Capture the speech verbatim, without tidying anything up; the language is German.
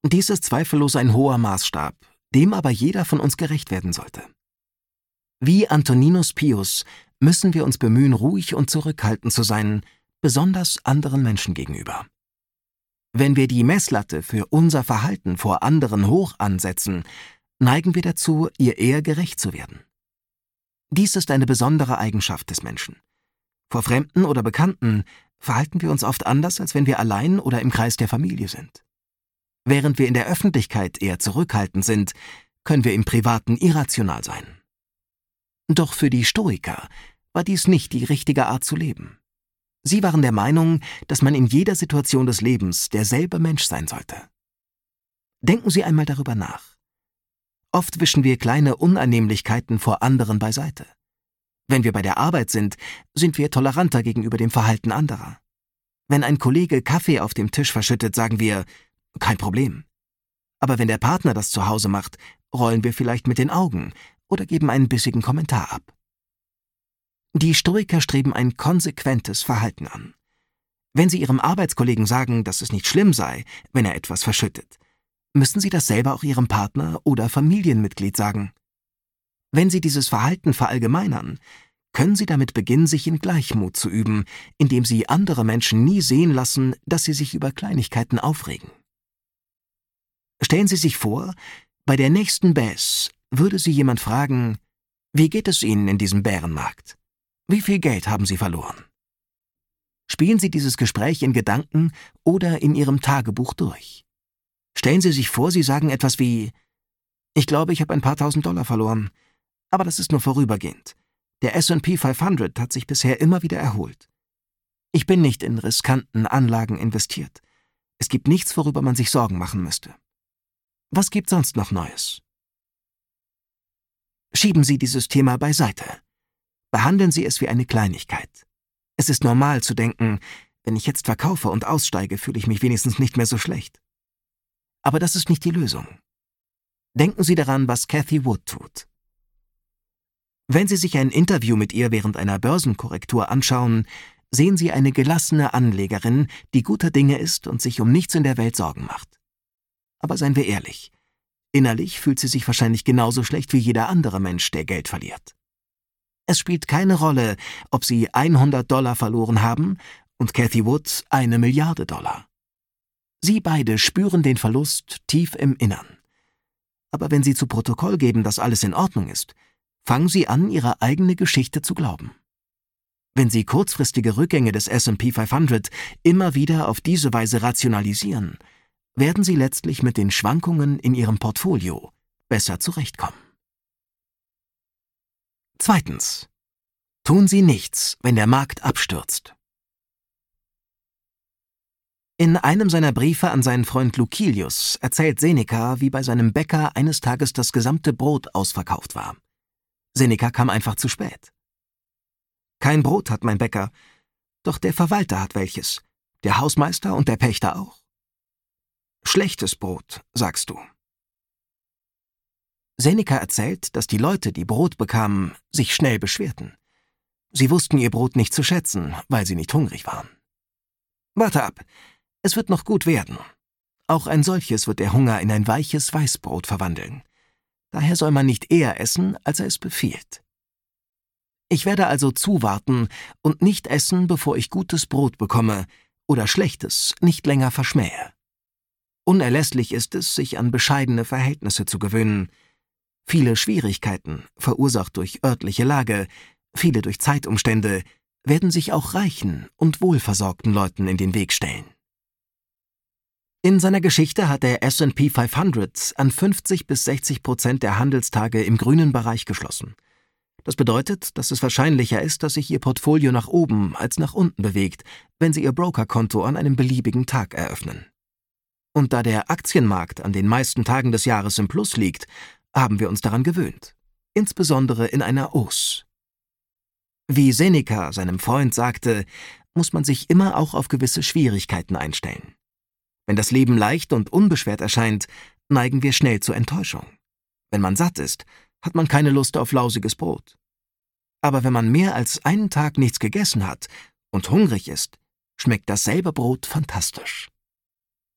Dies ist zweifellos ein hoher Maßstab, dem aber jeder von uns gerecht werden sollte. Wie Antoninus Pius müssen wir uns bemühen, ruhig und zurückhaltend zu sein, besonders anderen Menschen gegenüber. Wenn wir die Messlatte für unser Verhalten vor anderen hoch ansetzen, neigen wir dazu, ihr eher gerecht zu werden. Dies ist eine besondere Eigenschaft des Menschen. Vor Fremden oder Bekannten verhalten wir uns oft anders, als wenn wir allein oder im Kreis der Familie sind. Während wir in der Öffentlichkeit eher zurückhaltend sind, können wir im Privaten irrational sein. Doch für die Stoiker war dies nicht die richtige Art zu leben. Sie waren der Meinung, dass man in jeder Situation des Lebens derselbe Mensch sein sollte. Denken Sie einmal darüber nach. Oft wischen wir kleine Unannehmlichkeiten vor anderen beiseite. Wenn wir bei der Arbeit sind, sind wir toleranter gegenüber dem Verhalten anderer. Wenn ein Kollege Kaffee auf dem Tisch verschüttet, sagen wir, kein Problem. Aber wenn der Partner das zu Hause macht, rollen wir vielleicht mit den Augen oder geben einen bissigen Kommentar ab. Die Stoiker streben ein konsequentes Verhalten an. Wenn sie ihrem Arbeitskollegen sagen, dass es nicht schlimm sei, wenn er etwas verschüttet, müssen sie das selber auch ihrem Partner oder Familienmitglied sagen. Wenn sie dieses Verhalten verallgemeinern, können sie damit beginnen, sich in Gleichmut zu üben, indem sie andere Menschen nie sehen lassen, dass sie sich über Kleinigkeiten aufregen. Stellen Sie sich vor, bei der nächsten Baisse würde Sie jemand fragen, wie geht es Ihnen in diesem Bärenmarkt? Wie viel Geld haben Sie verloren? Spielen Sie dieses Gespräch in Gedanken oder in Ihrem Tagebuch durch. Stellen Sie sich vor, Sie sagen etwas wie, ich glaube, ich habe ein paar tausend Dollar verloren, aber das ist nur vorübergehend. Der S und P fünfhundert hat sich bisher immer wieder erholt. Ich bin nicht in riskanten Anlagen investiert. Es gibt nichts, worüber man sich Sorgen machen müsste. Was gibt sonst noch Neues? Schieben Sie dieses Thema beiseite. Behandeln Sie es wie eine Kleinigkeit. Es ist normal zu denken, wenn ich jetzt verkaufe und aussteige, fühle ich mich wenigstens nicht mehr so schlecht. Aber das ist nicht die Lösung. Denken Sie daran, was Cathie Wood tut. Wenn Sie sich ein Interview mit ihr während einer Börsenkorrektur anschauen, sehen Sie eine gelassene Anlegerin, die guter Dinge ist und sich um nichts in der Welt Sorgen macht. Aber seien wir ehrlich, innerlich fühlt sie sich wahrscheinlich genauso schlecht wie jeder andere Mensch, der Geld verliert. Es spielt keine Rolle, ob Sie hundert Dollar verloren haben und Cathie Wood eine Milliarde Dollar. Sie beide spüren den Verlust tief im Innern. Aber wenn Sie zu Protokoll geben, dass alles in Ordnung ist, fangen Sie an, Ihre eigene Geschichte zu glauben. Wenn Sie kurzfristige Rückgänge des S und P fünfhundert immer wieder auf diese Weise rationalisieren, werden Sie letztlich mit den Schwankungen in Ihrem Portfolio besser zurechtkommen. Zweitens. Tun Sie nichts, wenn der Markt abstürzt. In einem seiner Briefe an seinen Freund Lucilius erzählt Seneca, wie bei seinem Bäcker eines Tages das gesamte Brot ausverkauft war. Seneca kam einfach zu spät. Kein Brot hat mein Bäcker, doch der Verwalter hat welches, der Hausmeister und der Pächter auch. Schlechtes Brot, sagst du. Seneca erzählt, dass die Leute, die Brot bekamen, sich schnell beschwerten. Sie wussten ihr Brot nicht zu schätzen, weil sie nicht hungrig waren. Warte ab, es wird noch gut werden. Auch ein solches wird der Hunger in ein weiches Weißbrot verwandeln. Daher soll man nicht eher essen, als er es befiehlt. Ich werde also zuwarten und nicht essen, bevor ich gutes Brot bekomme oder schlechtes nicht länger verschmähe. Unerlässlich ist es, sich an bescheidene Verhältnisse zu gewöhnen. Viele Schwierigkeiten, verursacht durch örtliche Lage, viele durch Zeitumstände, werden sich auch reichen und wohlversorgten Leuten in den Weg stellen. In seiner Geschichte hat der S und P fünfhundert an fünfzig bis sechzig Prozent der Handelstage im grünen Bereich geschlossen. Das bedeutet, dass es wahrscheinlicher ist, dass sich Ihr Portfolio nach oben als nach unten bewegt, wenn Sie Ihr Brokerkonto an einem beliebigen Tag eröffnen. Und da der Aktienmarkt an den meisten Tagen des Jahres im Plus liegt, haben wir uns daran gewöhnt, insbesondere in einer Hausse. Wie Seneca seinem Freund sagte, muss man sich immer auch auf gewisse Schwierigkeiten einstellen. Wenn das Leben leicht und unbeschwert erscheint, neigen wir schnell zur Enttäuschung. Wenn man satt ist, hat man keine Lust auf lausiges Brot. Aber wenn man mehr als einen Tag nichts gegessen hat und hungrig ist, schmeckt dasselbe Brot fantastisch.